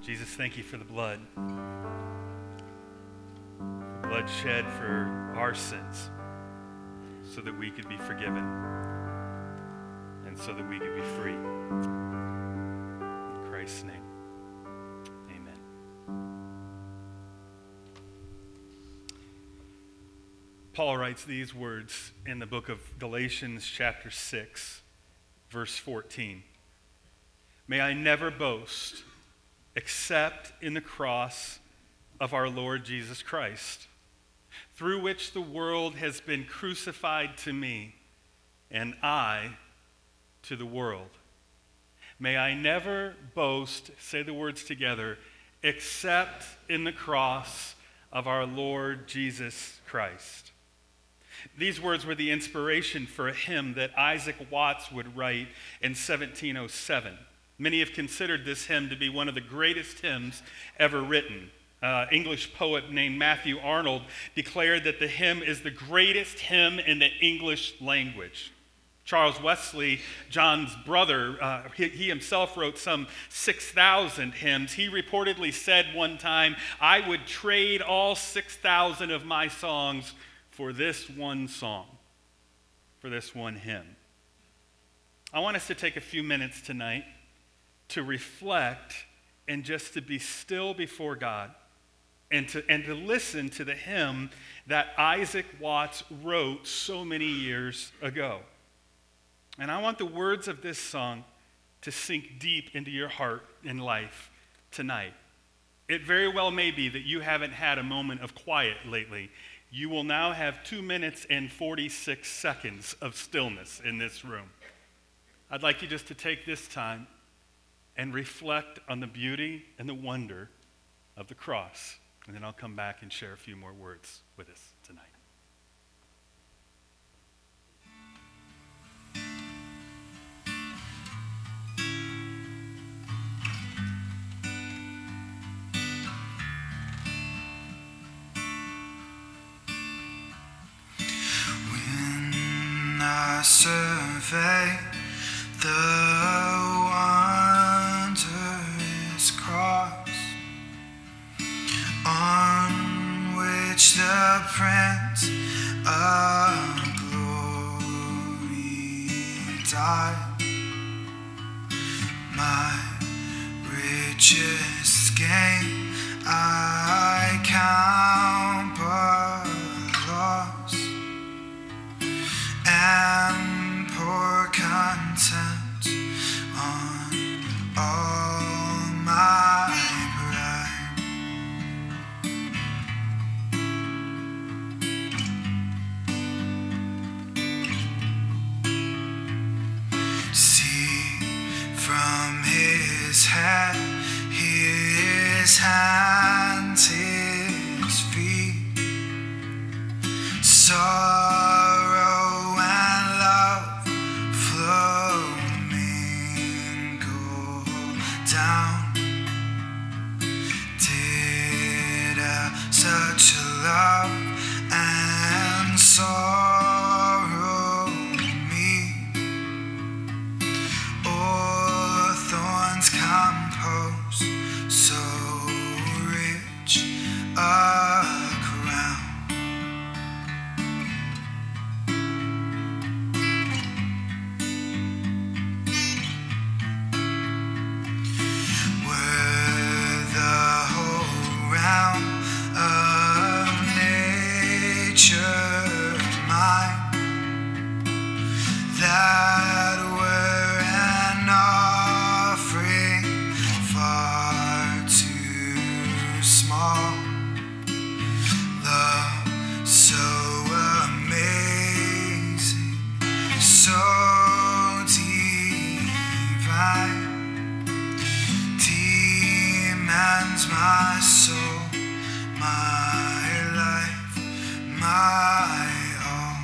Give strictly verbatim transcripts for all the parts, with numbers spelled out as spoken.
Jesus, thank you for the blood. The blood shed for our sins so that we could be forgiven and so that we could be free. In Christ's name, amen. Paul writes these words in the book of Galatians chapter six, verse fourteen. May I never boast except in the cross of our Lord Jesus Christ, through which the world has been crucified to me, and I to the world. May I never boast, say the words together, except in the cross of our Lord Jesus Christ. These words were the inspiration for a hymn that Isaac Watts would write in seventeen oh seven. Many have considered this hymn to be one of the greatest hymns ever written. Uh, English poet named Matthew Arnold declared that the hymn is the greatest hymn in the English language. Charles Wesley, John's brother, uh, he, he himself wrote some six thousand hymns. He reportedly said one time, "I would trade all six thousand of my songs for this one song, for this one hymn." I want us to take a few minutes tonight to reflect and just to be still before God and to, and to listen to the hymn that Isaac Watts wrote so many years ago. And I want the words of this song to sink deep into your heart and life tonight. It very well may be that you haven't had a moment of quiet lately. You will now have two minutes and forty-six seconds of stillness in this room. I'd like you just to take this time and reflect on the beauty and the wonder of the cross. And then I'll come back and share a few more words with us tonight. When I survey the wondrous cross on which the Prince of Glory died, my richest gain I count but loss, and pour contempt on all my pride. See from his head, his hands, his feet, sorrow and love flow mingle down. Did uh, such love and sorrow meet, or thorns compose so rich a crown? Were the whole realm of nature mine, that were an offering far too small. Love so amazing, so divine, demands my soul, my life, my all.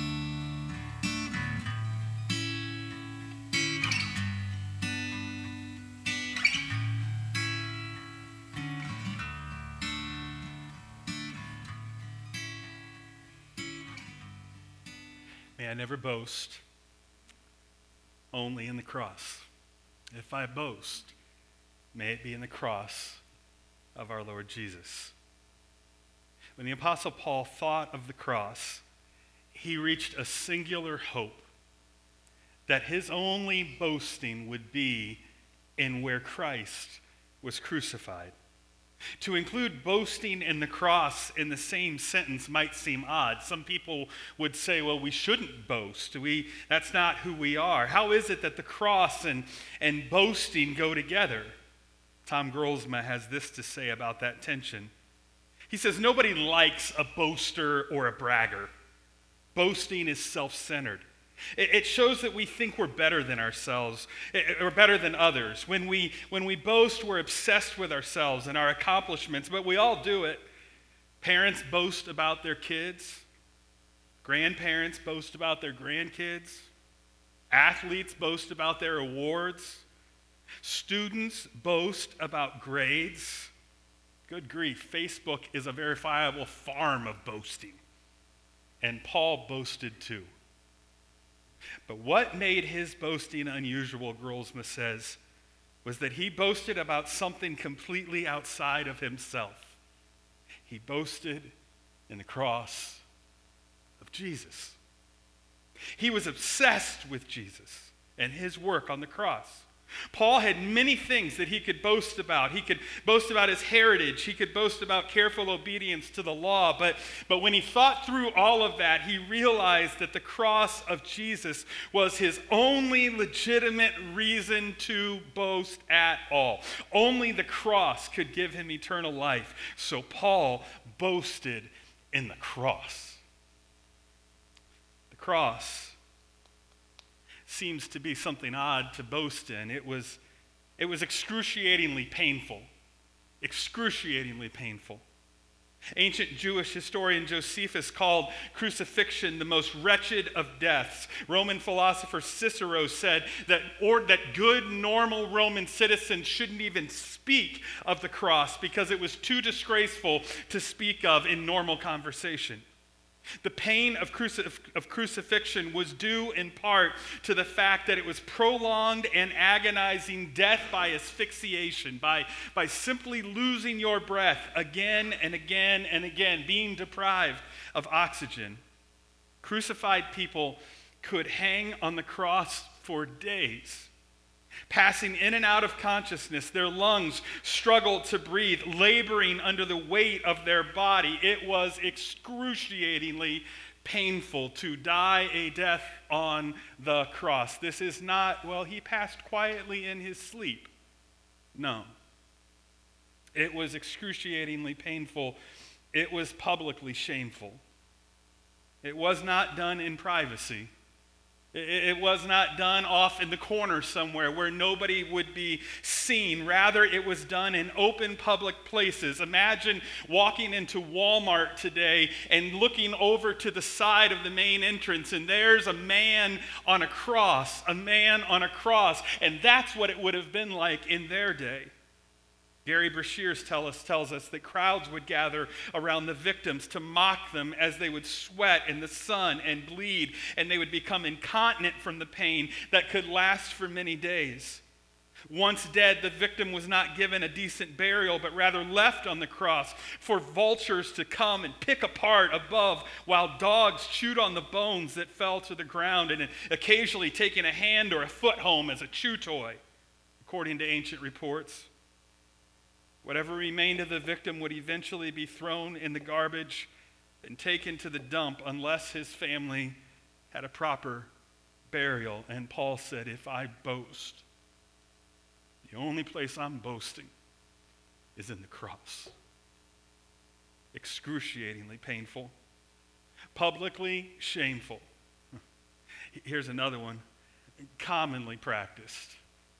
May I never boast, only in the cross. If I boast, may it be in the cross of our Lord Jesus. When the Apostle Paul thought of the cross, he reached a singular hope that his only boasting would be in where Christ was crucified. To include boasting in the cross in the same sentence might seem odd. Some people would say, well, we shouldn't boast. We, that's not who we are. How is it that the cross and, and boasting go together? Tom Grolsma has this to say about that tension. He says, nobody likes a boaster or a bragger. Boasting is self-centered. It shows that we think we're better than ourselves, or better than others. When we, when we boast, we're obsessed with ourselves and our accomplishments, but we all do it. Parents boast about their kids. Grandparents boast about their grandkids. Athletes boast about their awards. Students boast about grades. Good grief, Facebook is a verifiable farm of boasting. And Paul boasted too. But what made his boasting unusual, Grolsma says, was that he boasted about something completely outside of himself. He boasted in the cross of Jesus. He was obsessed with Jesus and his work on the cross. Paul had many things that he could boast about. He could boast about his heritage. He could boast about careful obedience to the law. But, but when he thought through all of that, he realized that the cross of Jesus was his only legitimate reason to boast at all. Only the cross could give him eternal life. So Paul boasted in the cross. The cross seems to be something odd to boast in. It was, it was excruciatingly painful. Excruciatingly painful. Ancient Jewish historian Josephus called crucifixion the most wretched of deaths. Roman philosopher Cicero said that, or that good, normal Roman citizens shouldn't even speak of the cross because it was too disgraceful to speak of in normal conversation. The pain of, crucif- of crucifixion was due in part to the fact that it was prolonged and agonizing death by asphyxiation, by, by simply losing your breath again and again and again, being deprived of oxygen. Crucified people could hang on the cross for days. Passing in and out of consciousness, their lungs struggled to breathe, laboring under the weight of their body. It was excruciatingly painful to die a death on the cross. This is not, well, he passed quietly in his sleep. No. It was excruciatingly painful. It was publicly shameful. It was not done in privacy. It was not done off in the corner somewhere where nobody would be seen. Rather, it was done in open public places. Imagine walking into Walmart today and looking over to the side of the main entrance, and there's a man on a cross, a man on a cross. And that's what it would have been like in their day. Gary Brashears tell us, tells us that crowds would gather around the victims to mock them as they would sweat in the sun and bleed, and they would become incontinent from the pain that could last for many days. Once dead, the victim was not given a decent burial, but rather left on the cross for vultures to come and pick apart above, while dogs chewed on the bones that fell to the ground, and occasionally taking a hand or a foot home as a chew toy, according to ancient reports. Whatever remained of the victim would eventually be thrown in the garbage and taken to the dump unless his family had a proper burial. And Paul said, if I boast, the only place I'm boasting is in the cross. Excruciatingly painful. Publicly shameful. Here's another one. Commonly practiced.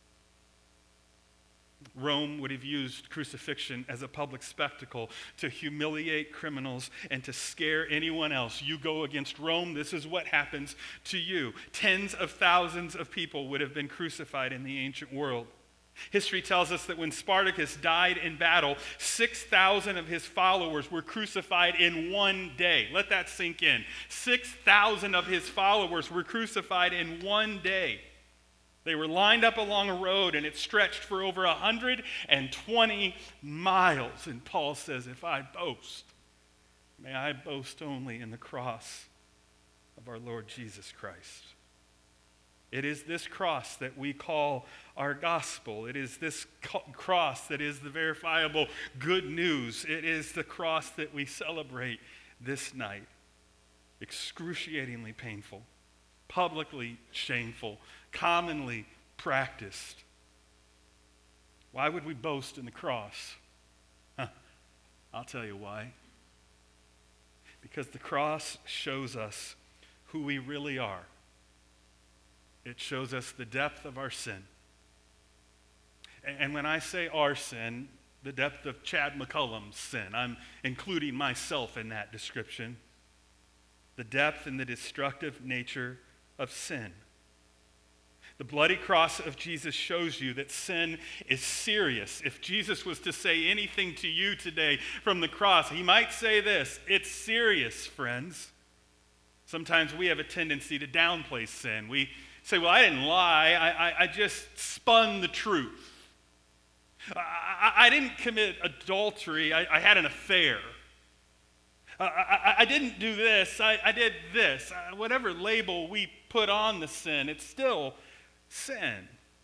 Rome would have used crucifixion as a public spectacle to humiliate criminals and to scare anyone else. You go against Rome, this is what happens to you. Tens of thousands of people would have been crucified in the ancient world. History tells us that when Spartacus died in battle, six thousand of his followers were crucified in one day. Let that sink in. six thousand of his followers were crucified in one day. They were lined up along a road, and it stretched for over one hundred twenty miles. And Paul says, if I boast, may I boast only in the cross of our Lord Jesus Christ. It is this cross that we call our gospel. It is this co- cross that is the verifiable good news. It is the cross that we celebrate this night. Excruciatingly painful, publicly shameful, commonly practiced. Why would we boast in the cross? Huh. I'll tell you why. Because the cross shows us who we really are. It shows us the depth of our sin. And when I say our sin, the depth of Chad McCullum's sin, I'm including myself in that description. The depth and the destructive nature of sin. The bloody cross of Jesus shows you that sin is serious. If Jesus was to say anything to you today from the cross, he might say this: it's serious, friends. Sometimes we have a tendency to downplay sin. We say, well, I didn't lie. I, I, I just spun the truth. I, I, I didn't commit adultery. I, I had an affair. I, I, I didn't do this. I, I did this. Uh, whatever label we put on the sin, it's still sin.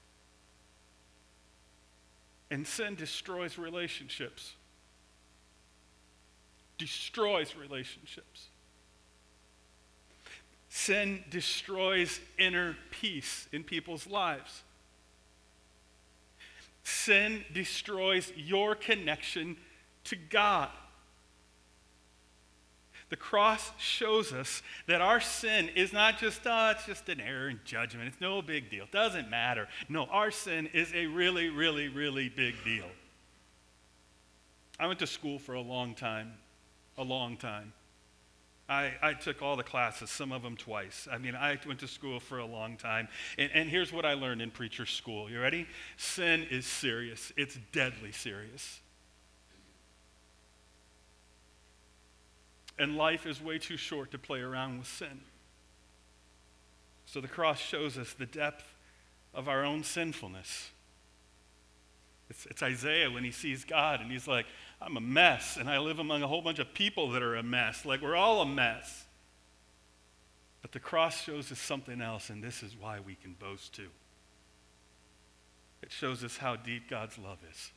And sin destroys relationships. Destroys relationships. Sin destroys inner peace in people's lives. Sin destroys your connection to God. The cross shows us that our sin is not just, oh, it's just an error in judgment. It's no big deal. It doesn't matter. No, our sin is a really, really, really big deal. I went to school for a long time, a long time. I, I took all the classes, some of them twice. I mean, I went to school for a long time. And, and here's what I learned in preacher school. You ready? Sin is serious. It's deadly serious. And life is way too short to play around with sin. So the cross shows us the depth of our own sinfulness. It's, it's Isaiah when he sees God and he's like, I'm a mess and I live among a whole bunch of people that are a mess. Like we're all a mess. But the cross shows us something else, and this is why we can boast too. It shows us how deep God's love is.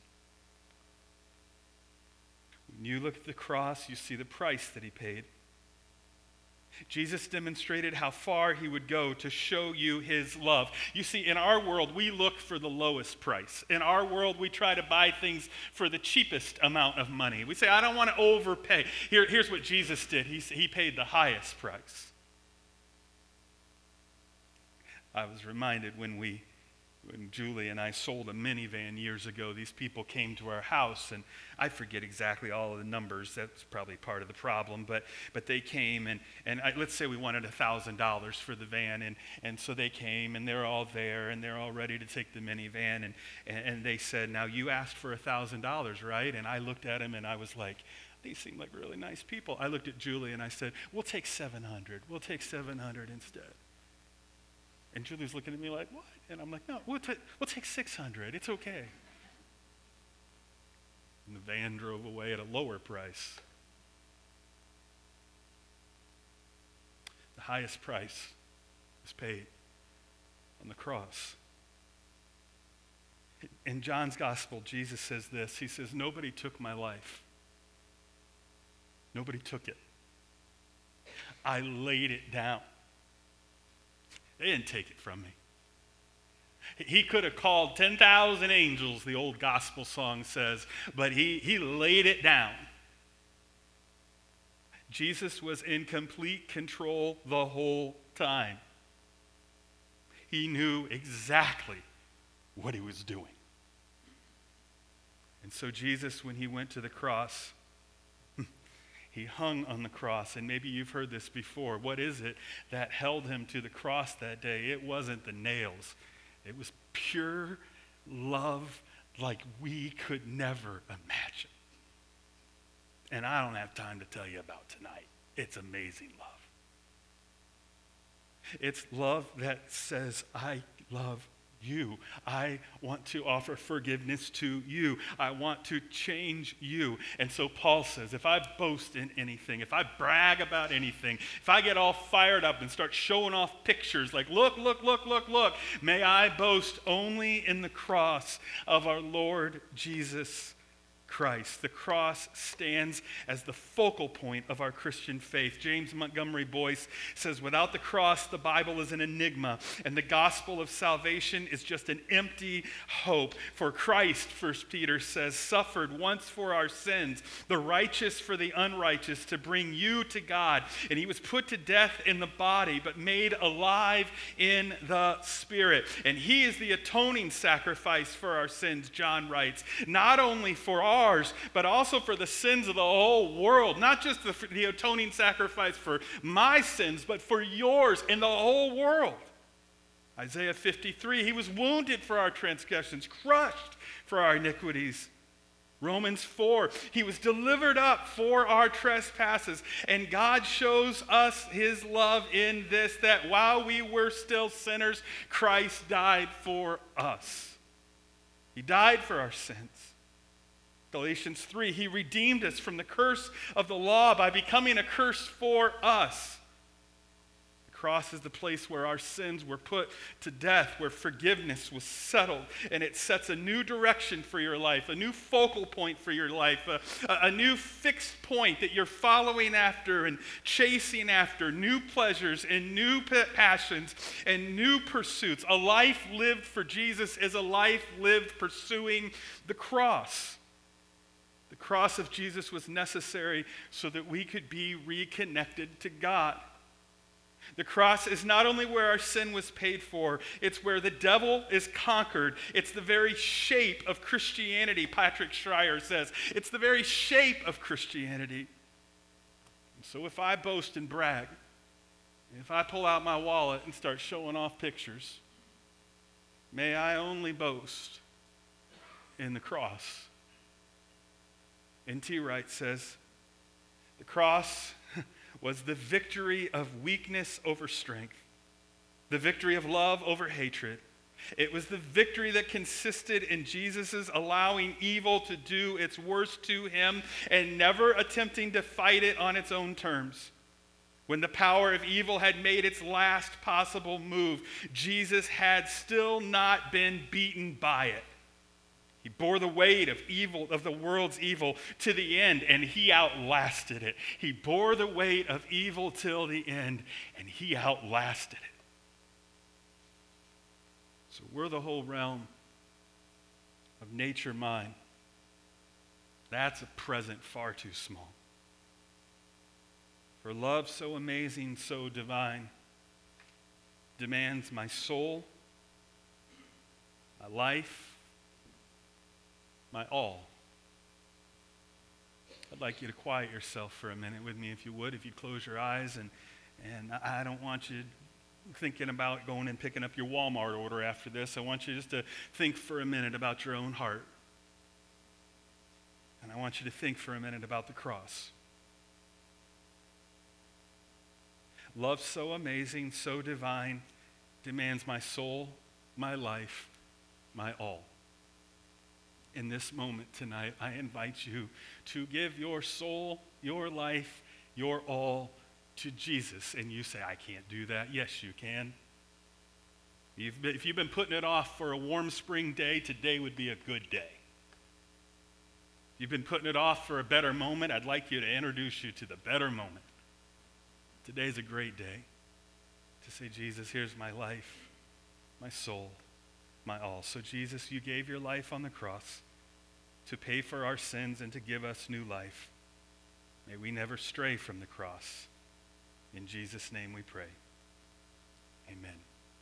When you look at the cross, you see the price that he paid. Jesus demonstrated how far he would go to show you his love. You see, in our world, we look for the lowest price. In our world, we try to buy things for the cheapest amount of money. We say, I don't want to overpay. Here, here's what Jesus did. He, he paid the highest price. I was reminded when we When Julie and I sold a minivan years ago, these people came to our house, and I forget exactly all of the numbers. That's probably part of the problem, but but they came, and, and I, let's say we wanted one thousand dollars for the van, and, and so they came, and they're all there, and they're all ready to take the minivan, and, and, and they said, now you asked for one thousand dollars, right? And I looked at them, and I was like, these seem like really nice people. I looked at Julie, and I said, we'll take seven hundred. We'll take seven hundred instead. And Julie's looking at me like, what? And I'm like, no, we'll, t- we'll take six hundred. It's okay. And the van drove away at a lower price. The highest price was paid on the cross. In John's gospel, Jesus says this. He says, nobody took my life. Nobody took it. I laid it down. They didn't take it from me. He could have called ten thousand angels, the old gospel song says, but he, he laid it down. Jesus was in complete control the whole time. He knew exactly what he was doing. And so Jesus, when he went to the cross, he hung on the cross, and maybe you've heard this before. What is it that held him to the cross that day? It wasn't the nails. It was pure love like we could never imagine. And I don't have time to tell you about tonight. It's amazing love. It's love that says, I love you. I want to offer forgiveness to you. I want to change you. And so Paul says, if I boast in anything, if I brag about anything, if I get all fired up and start showing off pictures like, look, look, look, look, look, may I boast only in the cross of our Lord Jesus Christ. The cross stands as the focal point of our Christian faith. James Montgomery Boyce says, without the cross, the Bible is an enigma, and the gospel of salvation is just an empty hope. For Christ, First Peter says, suffered once for our sins, the righteous for the unrighteous, to bring you to God. And he was put to death in the body, but made alive in the spirit. And he is the atoning sacrifice for our sins, John writes, not only for our ours, but also for the sins of the whole world. Not just the, the atoning sacrifice for my sins, but for yours and the whole world. Isaiah fifty-three, he was wounded for our transgressions, crushed for our iniquities. Romans four, he was delivered up for our trespasses. And God shows us his love in this, that while we were still sinners, Christ died for us. He died for our sins. Galatians three, he redeemed us from the curse of the law by becoming a curse for us. The cross is the place where our sins were put to death, where forgiveness was settled, and it sets a new direction for your life, a new focal point for your life, a, a new fixed point that you're following after and chasing after, new pleasures and new passions and new pursuits. A life lived for Jesus is a life lived pursuing the cross. The cross of Jesus was necessary so that we could be reconnected to God. The cross is not only where our sin was paid for, it's where the devil is conquered. It's the very shape of Christianity, Patrick Schreier says. It's the very shape of Christianity. And so if I boast and brag, if I pull out my wallet and start showing off pictures, may I only boast in the cross. N T Wright says, the cross was the victory of weakness over strength, the victory of love over hatred. It was the victory that consisted in Jesus' allowing evil to do its worst to him and never attempting to fight it on its own terms. When the power of evil had made its last possible move, Jesus had still not been beaten by it. He bore the weight of evil, of the world's evil to the end, and he outlasted it. He bore the weight of evil till the end, and he outlasted it. So we're the whole realm of nature mind. That's a present far too small. For love so amazing, so divine, demands my soul, my life, my all. I'd like you to quiet yourself for a minute with me, if you would, if you'd close your eyes. And, and I don't want you thinking about going and picking up your Walmart order after this. I want you just to think for a minute about your own heart. And I want you to think for a minute about the cross. Love so amazing, so divine, demands my soul, my life, my all. In this moment tonight, I invite you to give your soul, your life, your all to Jesus. And you say, I can't do that. Yes, you can. You've been, if you've been putting it off for a warm spring day, today would be a good day. If you've been putting it off for a better moment, I'd like you to introduce you to the better moment. Today's a great day to say, Jesus, here's my life, my soul, my all. So Jesus, you gave your life on the cross to pay for our sins and to give us new life. May we never stray from the cross. In Jesus' name we pray. Amen.